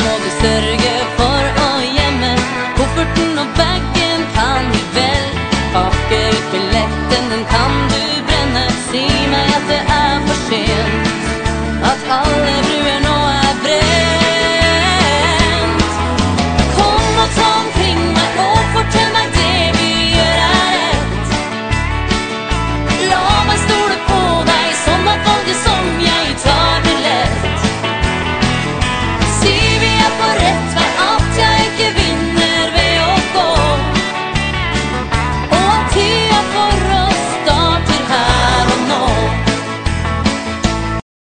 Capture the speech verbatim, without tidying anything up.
må du sørge for å gjemme. Kofferten og bagen kan vi vel pakke ut billetten, den kan